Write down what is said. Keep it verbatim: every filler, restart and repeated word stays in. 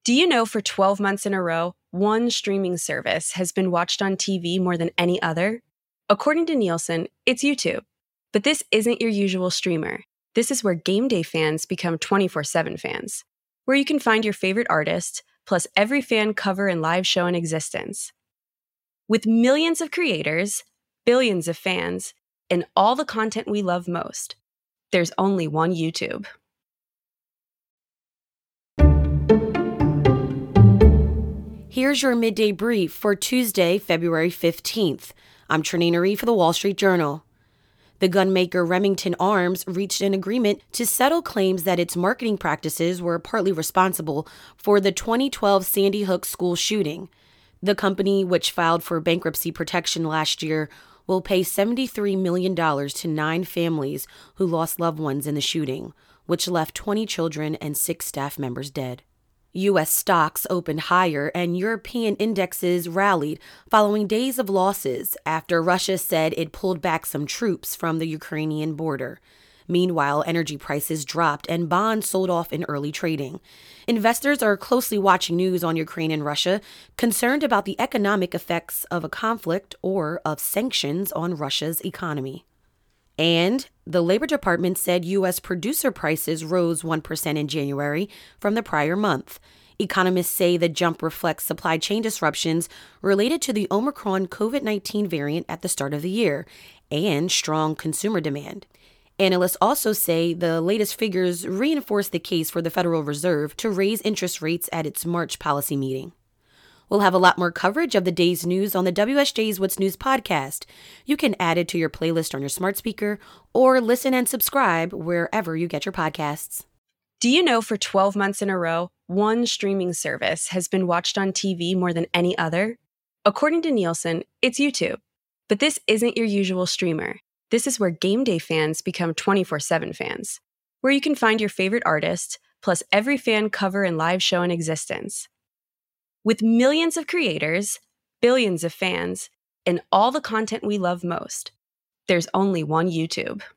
Do you know for twelve months in a row, one streaming service has been watched on T V more than any other? According to Nielsen, it's YouTube. But this isn't your usual streamer. This is where game day fans become twenty-four seven fans, where you can find your favorite artist, plus every fan cover and live show in existence. With millions of creators, billions of fans, and all the content we love most, there's only one YouTube. Here's your midday brief for Tuesday, February fifteenth. I'm Trinina Reed for the Wall Street Journal. The gunmaker Remington Arms reached an agreement to settle claims that its marketing practices were partly responsible for the twenty twelve Sandy Hook school shooting. The company, which filed for bankruptcy protection last year, will pay seventy-three million dollars to nine families who lost loved ones in the shooting, which left twenty children and six staff members dead. U S stocks opened higher and European indexes rallied following days of losses after Russia said it pulled back some troops from the Ukrainian border. Meanwhile, energy prices dropped and bonds sold off in early trading. Investors are closely watching news on Ukraine and Russia, concerned about the economic effects of a conflict or of sanctions on Russia's economy. And the Labor Department said U S producer prices rose one percent in January from the prior month. Economists say the jump reflects supply chain disruptions related to the Omicron COVID nineteen variant at the start of the year and strong consumer demand. Analysts also say the latest figures reinforce the case for the Federal Reserve to raise interest rates at its March policy meeting. We'll have a lot more coverage of the day's news on the W S J's What's News podcast. You can add it to your playlist on your smart speaker or listen and subscribe wherever you get your podcasts. Do you know for twelve months in a row, one streaming service has been watched on T V more than any other? According to Nielsen, it's YouTube. But this isn't your usual streamer. This is where game day fans become twenty-four seven fans, where you can find your favorite artist, plus every fan cover and live show in existence. With millions of creators, billions of fans, and all the content we love most, there's only one YouTube.